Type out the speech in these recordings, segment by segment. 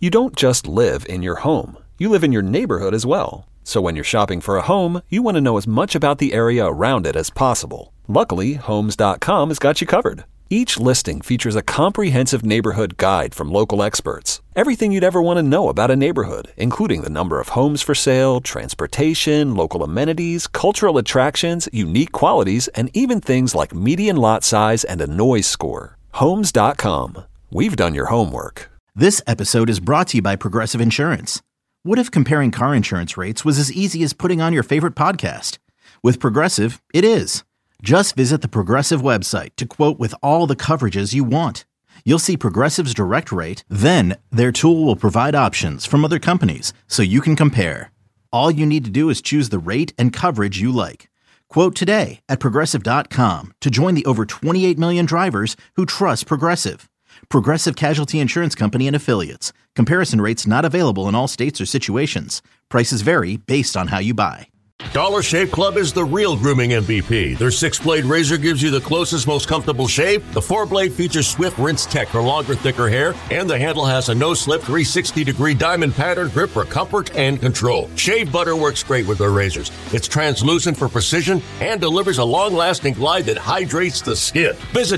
You don't just live in your home. You live in your neighborhood as well. So when you're shopping for a home, you want to know as much about the area around it as possible. Luckily, Homes.com has got you covered. Each listing features a comprehensive neighborhood guide from local experts. Everything you'd ever want to know about a neighborhood, including the number of homes for sale, transportation, local amenities, cultural attractions, unique qualities, and even things like median lot size and a noise score. Homes.com. We've done your homework. This episode is brought to you by Progressive Insurance. What if comparing car insurance rates was as easy as putting on your favorite podcast? With Progressive, it is. Just visit the Progressive website to quote with all the coverages you want. You'll see Progressive's direct rate, then their tool will provide options from other companies so you can compare. All you need to do is choose the rate and coverage you like. Quote today at Progressive.com to join the over 28 million drivers who trust Progressive. Progressive Casualty Insurance Company and Affiliates. Comparison rates not available in all states or situations. Prices vary based on how you buy. Dollar Shave Club is the real grooming MVP. Their 6-blade razor gives you the closest, most comfortable shave. The 4-blade features swift rinse tech for longer, thicker hair. And the handle has a no-slip 360-degree diamond pattern grip for comfort and control. Shave butter works great with their razors. It's translucent for precision and delivers a long-lasting glide that hydrates the skin. Visit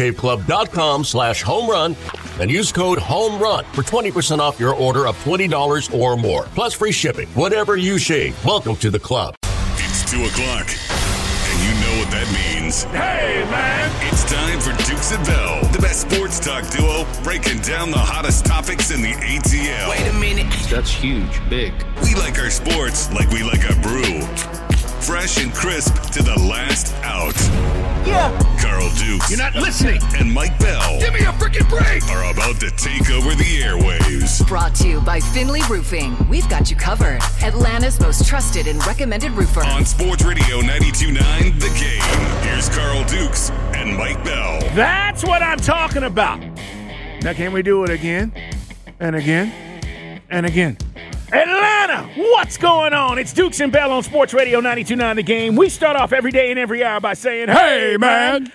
DollarShaveClub.com/homerun and use code HOMERUN for 20% off your order of $20 or more. Plus free shipping. Whatever you shave, welcome to the club. It's 2 o'clock, and you know what that means. Hey, man! It's time for Dukes and Bell, the best sports talk duo breaking down the hottest topics in the ATL. Wait a minute. That's huge, big. We like our sports like we like our brew. Fresh and crisp to the last out. Yeah. Carl Dukes. You're not listening. And Mike Bell. Give me a freaking break. Are about to take over the airwaves. Brought to you by Finley Roofing. We've got you covered. Atlanta's most trusted and recommended roofer. On Sports Radio 92.9 The Game. Here's Carl Dukes and Mike Bell. That's what I'm talking about. Now, can we do it again? And again? And again? Atlanta, what's going on? It's Dukes and Bell on Sports Radio 92.9 The Game. We start off every day and every hour by saying, hey, man.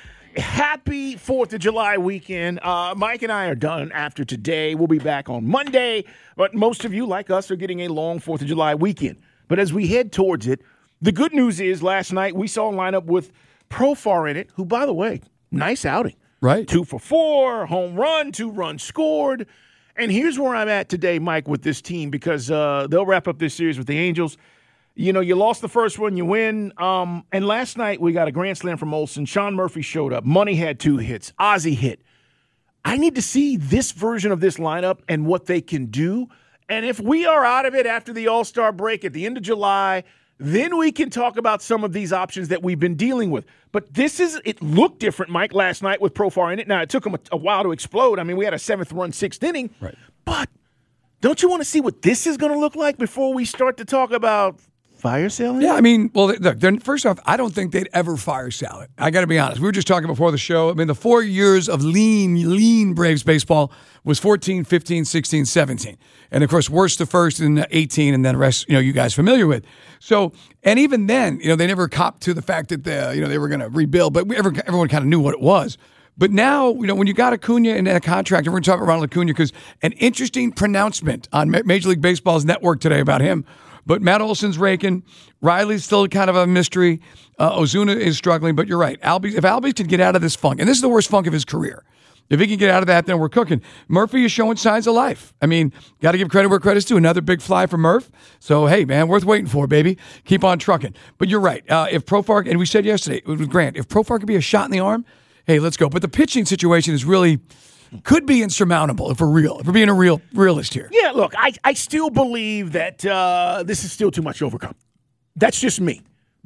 Happy 4th of July weekend. Mike and I are done after today. We'll be back on Monday. But most of you, like us, are getting a long 4th of July weekend. But as we head towards it, the good news is last night we saw a lineup with Profar in it, who, by the way, nice outing. Right. 2 for 4, home run, 2 runs scored. And here's where I'm at today, Mike, with this team, because they'll wrap up this series with the Angels. You know, you lost the first one, you win. And last night we got a grand slam from Olsen. Sean Murphy showed up. Money had 2 hits. Ozzie hit. I need to see this version of this lineup and what they can do. And if we are out of it after the All-Star break at the end of July, then we can talk about some of these options that we've been dealing with. But it looked different, Mike, last night with Profar in it. Now, it took him a while to explode. I mean, we had a 7th run, 6th inning. Right. But don't you want to see what this is going to look like before we start to talk about fire selling? Yeah, I mean, well, look, then first off, I don't think they'd ever fire sell it. I got to be honest. We were just talking before the show. I mean, the 4 years of lean Braves baseball was 14, 15, 16, 17. And, of course, worst the first in 18, and then the rest, you guys familiar with. So, and even then, they never copped to the fact that they were going to rebuild, but everyone kind of knew what it was. But now, when you got Acuna in a contract, and we're going to talk about Ronald Acuna because an interesting pronouncement on Major League Baseball's network today about him. But Matt Olson's raking. Riley's still kind of a mystery. Ozuna is struggling, but you're right. If Albies can get out of this funk, and this is the worst funk of his career, if he can get out of that, then we're cooking. Murphy is showing signs of life. I mean, got to give credit where credit's due. Another big fly for Murph. So, hey, man, worth waiting for, baby. Keep on trucking. But you're right. If Profar, and we said yesterday with Grant, if Profar could be a shot in the arm, hey, let's go. But the pitching situation is really could be insurmountable if we're real. If we're being a realist here. Yeah, look, I still believe that this is still too much to overcome. That's just me.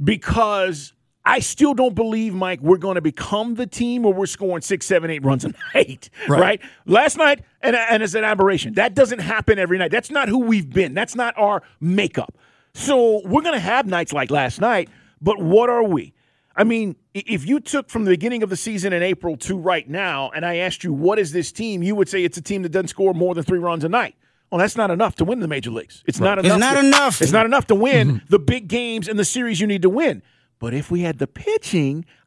Because I still don't believe, Mike, we're going to become the team where we're scoring 6, 7, 8 runs a night, right? Last night, and it's an aberration. That doesn't happen every night. That's not who we've been. That's not our makeup. So we're going to have nights like last night, but what are we? I mean, if you took from the beginning of the season in April to right now, and I asked you, what is this team, you would say it's a team that doesn't score more than 3 runs a night. Well, that's not enough to win the major leagues. It's not enough. It's not enough to win the big games and the series you need to win. But if we had the pitching,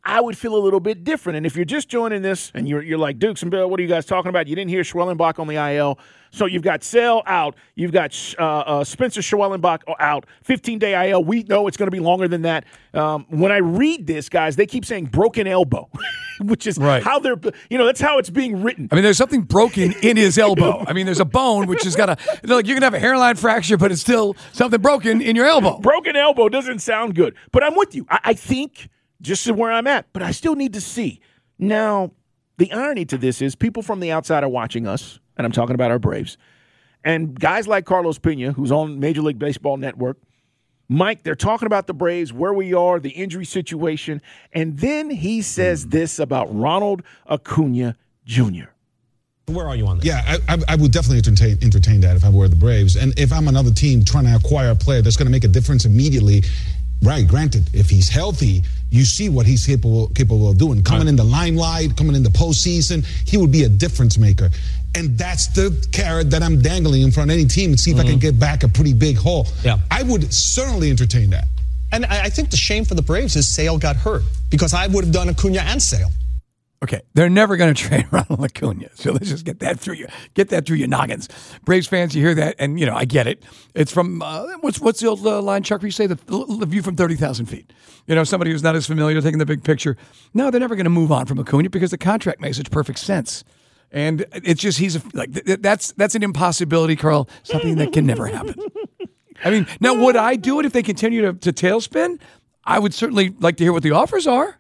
I would feel a little bit different. And if you're just joining this and you're like, Dukes and Bill, what are you guys talking about? You didn't hear Schwellenbach on the IL. So you've got Sale out. You've got Spencer Schwellenbach out. 15-day IL. We know it's going to be longer than that. When I read this, guys, they keep saying broken elbow, which is how they're, that's how it's being written. I mean, there's something broken in his elbow. I mean, there's a bone which has got you can have a hairline fracture, but it's still something broken in your elbow. Broken elbow doesn't sound good. But I'm with you. I think just where I'm at, but I still need to see. Now, the irony to this is people from the outside are watching us, and I'm talking about our Braves, and guys like Carlos Pena, who's on Major League Baseball Network, Mike, they're talking about the Braves, where we are, the injury situation, and then he says this about Ronald Acuna Jr. Where are you on this? Yeah, I would definitely entertain that if I were the Braves. And if I'm another team trying to acquire a player that's going to make a difference immediately, right, granted, if he's healthy, you see what he's capable of doing. Coming in the limelight, coming in the postseason, he would be a difference maker. And that's the carrot that I'm dangling in front of any team and see if I can get back a pretty big haul. Yeah. I would certainly entertain that. And I think the shame for the Braves is Sale got hurt, because I would have done Acuna and Sale. Okay, they're never going to trade Ronald Acuna. So let's just get that through your noggins. Braves fans, you hear that, and I get it. It's from what's the old line, Chuck? You say the view from 30,000 feet. Somebody who's not as familiar taking the big picture. No, they're never going to move on from Acuna because the contract makes such perfect sense. And it's just that's an impossibility, Carl. Something that can never happen. I mean, now would I do it if they continue to tailspin? I would certainly like to hear what the offers are.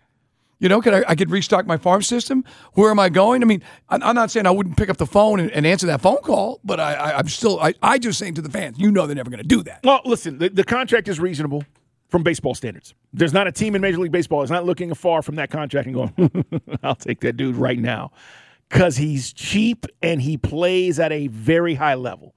I could restock my farm system. Where am I going? I mean, I'm not saying I wouldn't pick up the phone and answer that phone call, but I'm just saying to the fans, they're never going to do that. Well, listen, the contract is reasonable from baseball standards. There's not a team in Major League Baseball that's not looking afar from that contract and going, I'll take that dude right now, because he's cheap and he plays at a very high level.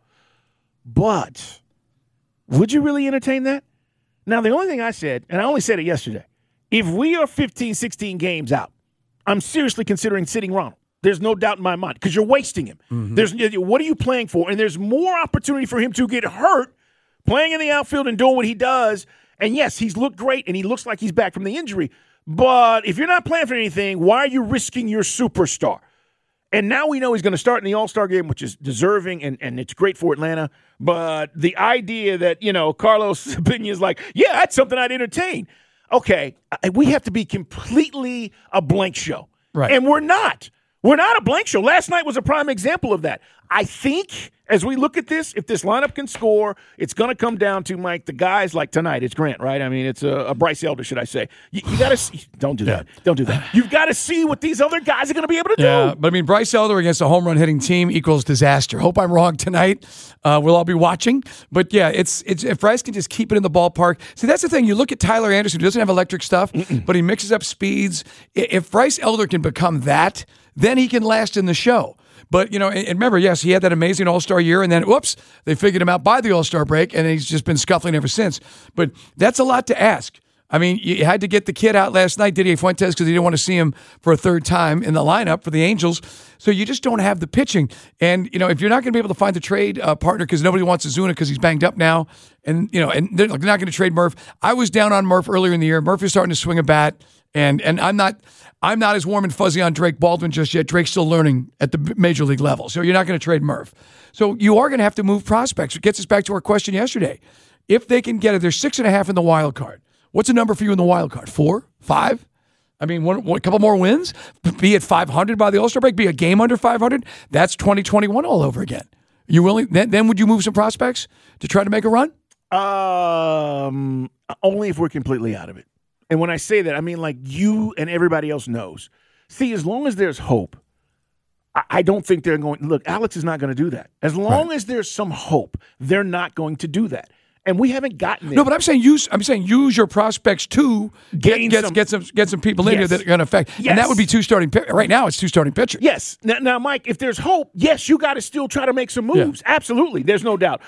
But would you really entertain that? Now, the only thing I said, and I only said it yesterday, if we are 15, 16 games out, I'm seriously considering sitting Ronald. There's no doubt in my mind, because you're wasting him. Mm-hmm. What are you playing for? And there's more opportunity for him to get hurt playing in the outfield and doing what he does. And, yes, he's looked great, and he looks like he's back from the injury. But if you're not playing for anything, why are you risking your superstar? And now we know he's going to start in the All-Star game, which is deserving, and it's great for Atlanta. But the idea that, Carlos Pena is like, yeah, that's something I'd entertain. Okay, we have to be completely a blank show. Right. And we're not. We're not a blank show. Last night was a prime example of that. I think as we look at this, if this lineup can score, it's going to come down to, Mike, the guys like tonight. It's Grant, right? I mean, it's a Bryce Elder, should I say. You got to see. Don't do that. Don't do that. You've got to see what these other guys are going to be able to do. Yeah, but I mean, Bryce Elder against a home run hitting team equals disaster. Hope I'm wrong tonight. We'll all be watching. But yeah, it's if Bryce can just keep it in the ballpark. See, that's the thing. You look at Tyler Anderson, who doesn't have electric stuff, but he mixes up speeds. If Bryce Elder can become that, then he can last in the show. But, and remember, yes, he had that amazing All-Star year, and then, whoops, they figured him out by the All-Star break, and he's just been scuffling ever since. But that's a lot to ask. I mean, you had to get the kid out last night, Didier Fuentes, because you didn't want to see him for a third time in the lineup for the Angels. So you just don't have the pitching. And, if you're not going to be able to find the trade partner because nobody wants Ozuna because he's banged up now, and they're not going to trade Murph. I was down on Murph earlier in the year. Murph is starting to swing a bat, and I'm not as warm and fuzzy on Drake Baldwin just yet. Drake's still learning at the major league level. So you're not going to trade Murph. So you are going to have to move prospects. It gets us back to our question yesterday. If they can get it, there's 6.5 in the wild card. What's a number for you in the wild card? 4? 5? I mean, a couple more wins? Be at 500 by the All-Star break? Be a game under 500? That's 2021 all over again. You willing? Then would you move some prospects to try to make a run? Only if we're completely out of it. And when I say that, I mean like you and everybody else knows. See, as long as there's hope, I don't think they're going – look, Alex is not going to do that. As long as there's some hope, they're not going to do that. And we haven't gotten there. No, but I'm saying use your prospects to get some people in here that are going to affect. Yes. And that would be 2 starting pitchers. Right now it's 2 starting pitchers. Yes. Now, Mike, if there's hope, yes, you got to still try to make some moves. Yeah. Absolutely. There's no doubt.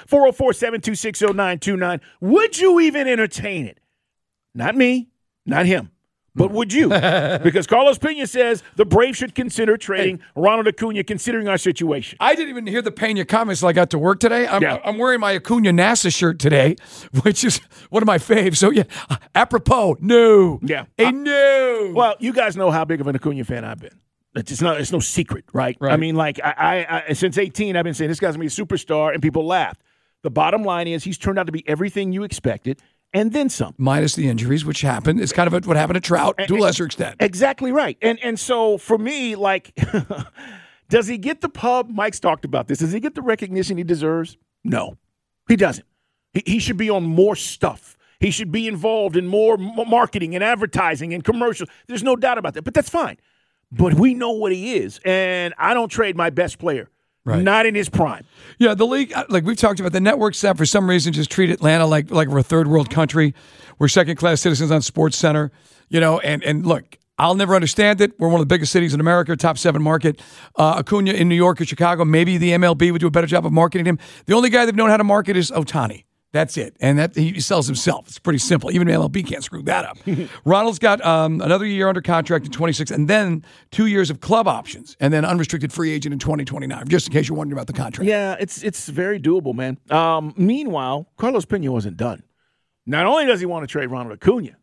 404-726-0929. Would you even entertain it? Not me. Not him. But would you? Because Carlos Pena says the Braves should consider trading Ronald Acuna, considering our situation. I didn't even hear the Pena comments till I got to work today. I'm wearing my Acuna NASA shirt today, which is one of my faves. So, yeah, apropos, no. Yeah. No. Well, you guys know how big of an Acuna fan I've been. It's no secret, right? I mean, like, I since 18, I've been saying this guy's going to be a superstar, and people laughed. The bottom line is he's turned out to be everything you expected. And then some. Minus the injuries, which happened. It's kind of what happened to Trout to a lesser extent. Exactly right. And so for me, like, does he get the pub? Mike's talked about this. Does he get the recognition he deserves? No, he doesn't. He should be on more stuff. He should be involved in more marketing and advertising and commercials. There's no doubt about that. But that's fine. But we know what he is. And I don't trade my best player. Right. Not in his prime. Yeah, the league, like we've talked about, the networks that for some reason just treat Atlanta like we're a third world country. We're second-class citizens on SportsCenter, and look, I'll never understand it. We're one of the biggest cities in America, top 7 market. Acuna in New York or Chicago, maybe the MLB would do a better job of marketing him. The only guy they've known how to market is Ohtani. That's it. And that he sells himself. It's pretty simple. Even MLB can't screw that up. Ronald's got another year under contract in 26, and then 2 years of club options, and then unrestricted free agent in 2029, just in case you're wondering about the contract. Yeah, it's very doable, man. Meanwhile, Carlos Pena wasn't done. Not only does he want to trade Ronald Acuna,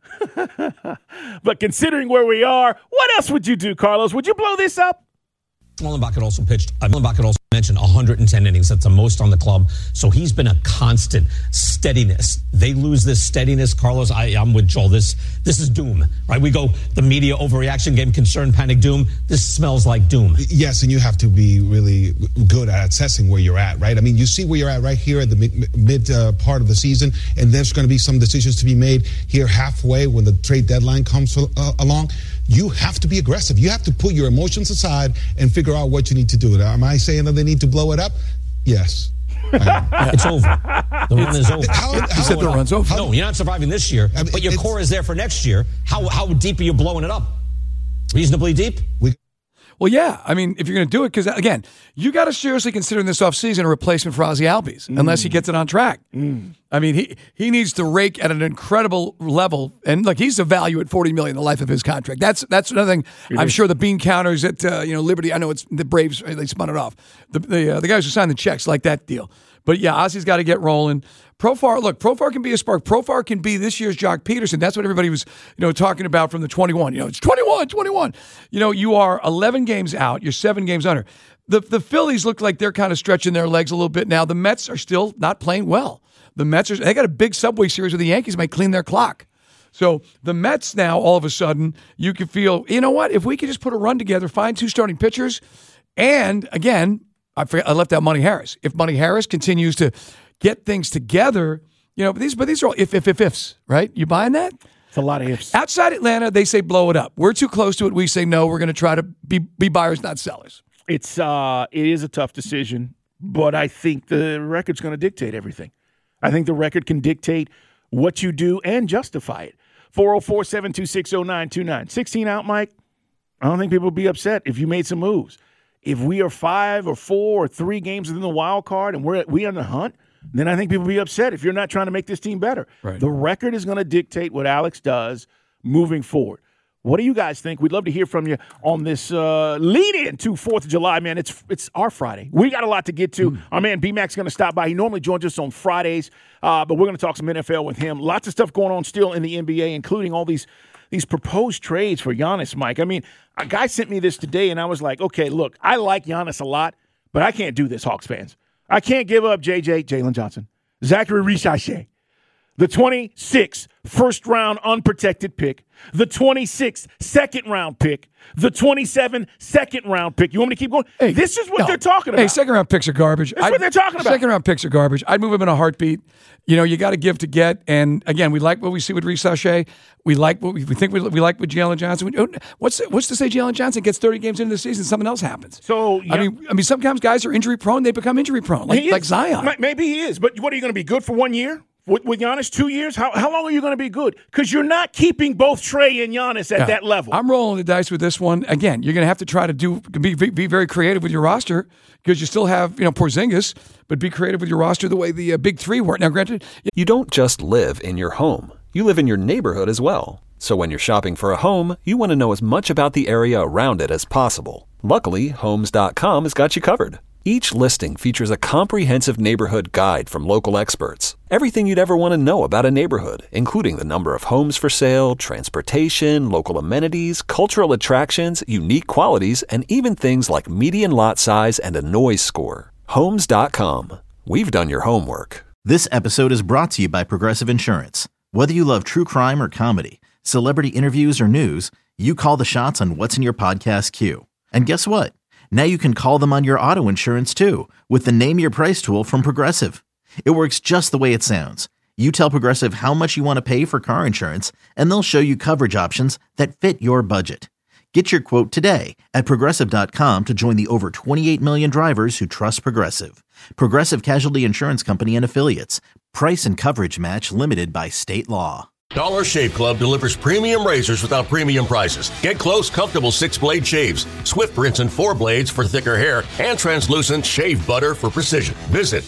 but considering where we are, what else would you do, Carlos? Would you blow this up? Mullenbach had also pitched. Mullenbach had also mentioned 110 innings. That's the most on the club. So he's been a constant steadiness. They lose this steadiness, Carlos. I'm with Joel. This is doom, right? We go the media overreaction game, concern, panic, doom. This smells like doom. Yes, and you have to be really good at assessing where you're at, right? I mean, you see where you're at right here at the mid part of the season, and there's going to be some decisions to be made here halfway when the trade deadline comes along. You have to be aggressive. You have to put your emotions aside and figure out what you need to do. Am I saying that they need to blow it up? Yes. It's over. The run is over. You said the run's over. No, you're not surviving this year, but your core is there for next year. How deep are you blowing it up? Reasonably deep? Well, yeah. I mean, if you're going to do it, because, again, you got to seriously consider in this offseason a replacement for Ozzy Albies, unless he gets it on track. I mean, he needs to rake at an incredible level. And, look, he's a value at $40 million the life of his contract. That's another thing. I'm sure the bean counters at Liberty, I know it's the Braves, they spun it off. The guys who signed the checks like that deal. But, yeah, Ozzy's got to get rolling. Profar can be a spark. Profar can be this year's Jock Peterson. That's what everybody was, talking about from the 21. It's 21. You are 11 games out. You're 7 games under. The Phillies look like they're kind of stretching their legs a little bit now. The Mets are still not playing well. They got a big Subway Series where the Yankees might clean their clock. So the Mets now, all of a sudden, you can feel, you know what? If we could just put a run together, find 2 starting pitchers, and again, I left out Monty Harris. If Monty Harris continues to get things together, but these are all ifs, right? You buying that? It's a lot of ifs. Outside Atlanta, they say blow it up. We're too close to it. We say no. We're going to try to be buyers, not sellers. It is a tough decision, but I think the record's going to dictate everything. I think the record can dictate what you do and justify it. 404-726-0929. 16 out, Mike. I don't think people would be upset if you made some moves. If we are 5 or 4 or 3 games within the wild card and we're on the hunt, then I think people will be upset if you're not trying to make this team better. Right. The record is going to dictate what Alex does moving forward. What do you guys think? We'd love to hear from you on this lead-in to 4th of July, man. It's our Friday. We got a lot to get to. Our man B-Mac's going to stop by. He normally joins us on Fridays, but we're going to talk some NFL with him. Lots of stuff going on still in the NBA, including all these proposed trades for Giannis, Mike. I mean, a guy sent me this today, and I was like, okay, look, I like Giannis a lot, but I can't do this, Hawks fans. I can't give up Jalen Johnson, Zachary Richache, the 26th first-round unprotected pick, the 26th second-round pick, the 27th second-round pick. You want me to keep going? Hey, this is what they're talking about. Hey, second-round picks are garbage. That's what they're talking about. Second-round picks are garbage. I'd move them in a heartbeat. You got to give to get. And, again, we like what we see with Richache. We like what we think we like with Jalen Johnson. What's to say Jalen Johnson gets 30 games into the season, something else happens? So I mean, sometimes guys are injury-prone. They become injury-prone, like Zion. Maybe he is. But what, are you going to be good for 1 year? With Giannis, 2 years? How long are you going to be good? Because you're not keeping both Trey and Giannis at that level. I'm rolling the dice with this one. Again, you're going to have to try to be very creative with your roster because you still have Porzingis, but be creative with your roster the way the big three were. Now, granted, you don't just live in your home. You live in your neighborhood as well. So when you're shopping for a home, you want to know as much about the area around it as possible. Luckily, Homes.com has got you covered. Each listing features a comprehensive neighborhood guide from local experts. Everything you'd ever want to know about a neighborhood, including the number of homes for sale, transportation, local amenities, cultural attractions, unique qualities, and even things like median lot size and a noise score. Homes.com. We've done your homework. This episode is brought to you by Progressive Insurance. Whether you love true crime or comedy, celebrity interviews or news, you call the shots on what's in your podcast queue. And guess what? Now you can call them on your auto insurance too with the Name Your Price tool from Progressive. It works just the way it sounds. You tell Progressive how much you want to pay for car insurance, and they'll show you coverage options that fit your budget. Get your quote today at Progressive.com to join the over 28 million drivers who trust Progressive. Progressive Casualty Insurance Company and Affiliates. Price and coverage match limited by state law. Dollar Shave Club delivers premium razors without premium prices. Get close, comfortable 6-blade shaves, swift rinse and 4 blades for thicker hair, and translucent shave butter for precision. Visit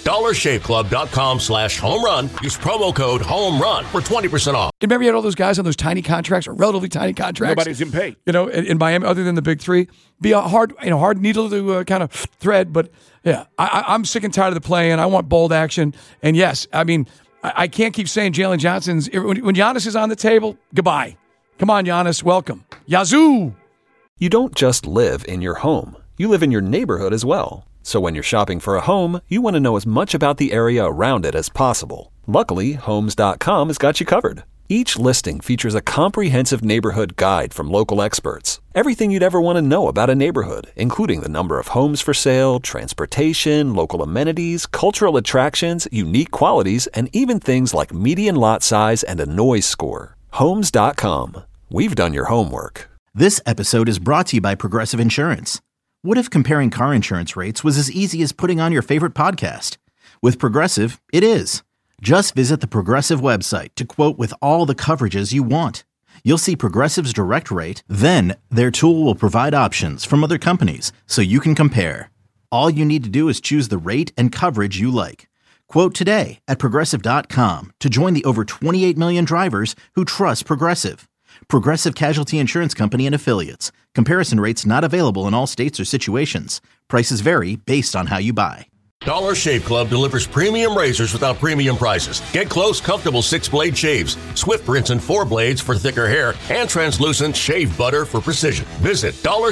dollarshaveclub.com/homerun. Use promo code HOMERUN for 20% off. Remember you had all those guys on those tiny contracts or relatively tiny contracts? Nobody's getting paid. You know, in Miami, other than the big three. Be a hard needle to kind of thread, but yeah, I'm sick and tired of the play-in. I want bold action. And yes, I mean, I can't keep saying Jalen Johnson's. When Giannis is on the table, goodbye. Come on, Giannis, welcome. Yazoo! You don't just live in your home. You live in your neighborhood as well. So when you're shopping for a home, you want to know as much about the area around it as possible. Luckily, Homes.com has got you covered. Each listing features a comprehensive neighborhood guide from local experts. Everything you'd ever want to know about a neighborhood, including the number of homes for sale, transportation, local amenities, cultural attractions, unique qualities, and even things like median lot size and a noise score. Homes.com. We've done your homework. This episode is brought to you by Progressive Insurance. What if comparing car insurance rates was as easy as putting on your favorite podcast? With Progressive, it is. Just visit the Progressive website to quote with all the coverages you want. You'll see Progressive's direct rate, then their tool will provide options from other companies so you can compare. All you need to do is choose the rate and coverage you like. Quote today at Progressive.com to join the over 28 million drivers who trust Progressive. Progressive Casualty Insurance Company and Affiliates. Comparison rates not available in all states or situations. Prices vary based on how you buy. Dollar Shave Club delivers premium razors without premium prices. Get close, comfortable 6-blade shaves, swift rinse and 4 blades for thicker hair, and translucent shave butter for precision. Visit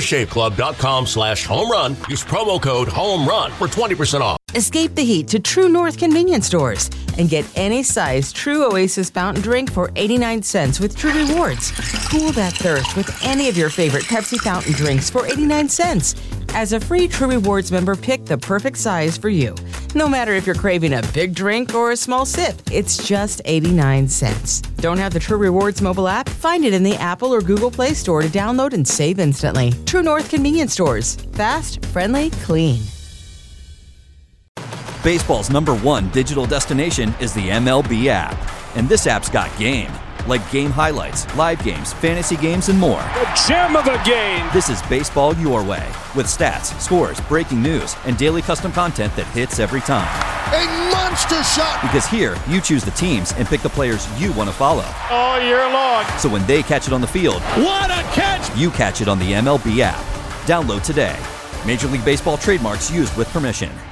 dollarshaveclub.com/homerun. Use promo code HOMERUN for 20% off. Escape the heat to True North convenience stores and get any size True Oasis fountain drink for 89 cents with True Rewards. Cool that thirst with any of your favorite Pepsi fountain drinks for 89 cents. As a free True Rewards member, pick the perfect size for you. No matter if you're craving a big drink or a small sip, it's just 89 cents. Don't have the True Rewards mobile app? Find it in the Apple or Google Play Store to download and save instantly. True North convenience stores. Fast, friendly, clean. Baseball's #1 digital destination is the MLB app. And this app's got game. Like game highlights, live games, fantasy games, and more. The gem of a game! This is baseball your way. With stats, scores, breaking news, and daily custom content that hits every time. A monster shot! Because here, you choose the teams and pick the players you want to follow. All year long. So when they catch it on the field, what a catch! You catch it on the MLB app. Download today. Major League Baseball trademarks used with permission.